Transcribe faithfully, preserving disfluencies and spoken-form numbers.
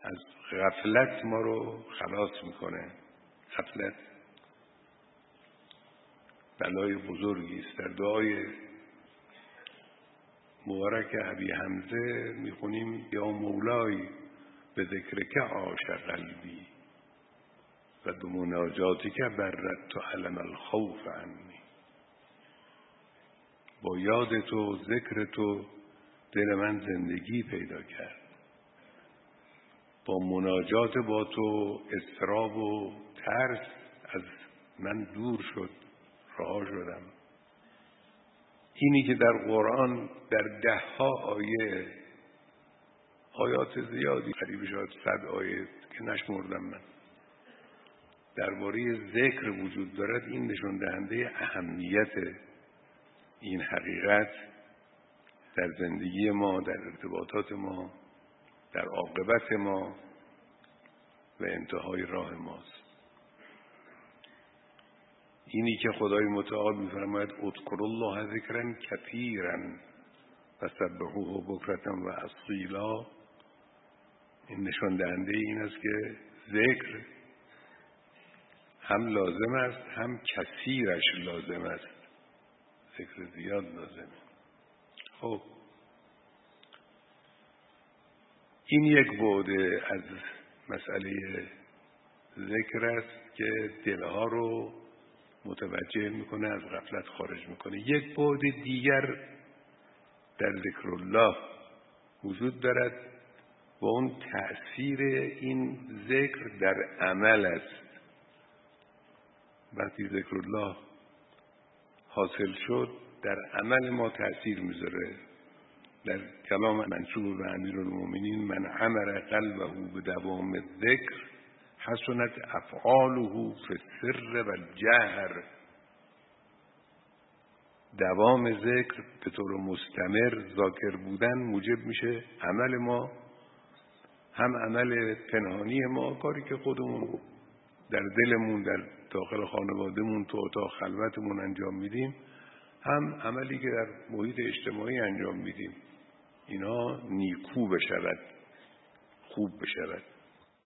از غفلت ما رو خلاص میکنه. غفلت بلای بزرگی است. در دعای مبارک ابی حمزه میخونیم یا مولای به ذکرک عاش قلبی و به مناجاتک برت علم الخوف عنی. با یاد تو، ذکر تو، دل من زندگی پیدا کرد. با مناجات با تو اضطراب و ترس از من دور شد، رها شدم. اینی که در قرآن در ده ها آیه، آیات زیادی، قریب شاید صد آیه که نشمردم من، درباره ذکر وجود دارد، این نشان دهنده اهمیت این حقیقت در زندگی ما، در ارتباطات ما، در عاقبت ما و انتهای راه ماست. اینی که خدای متعال می‌فرماید اذکروا الله ذکرا کثیرا و سبحوه بکرة و اصیلا، این نشان دهنده این است که ذکر هم لازم است هم کثیرش لازم است. ذکر زیاد لازمه. خب این یک بعد از مسئله ذکر است که دلها رو متوجه میکنه، از غفلت خارج میکنه. یک بعد دیگر در ذکر الله وجود دارد و اون تأثیر این ذکر در عمل است. وقتی ذکر الله حاصل شد در عمل ما تأثیر میذاره. در کلام منسوب به امیرالمومنین من عمر قلبه به دوام ذکر حسنت افعاله فی السر و الجهر. دوام ذکر به طور مستمر ذاکر بودن موجب میشه عمل ما، هم عمل پنهانی ما، کاری که خودمون در دلمون، در داخل خانوادهمون، تو اتاق خلوتمون انجام میدیم، هم عملی که در محیط اجتماعی انجام میدیم، اینا نیکو بشود، خوب بشود.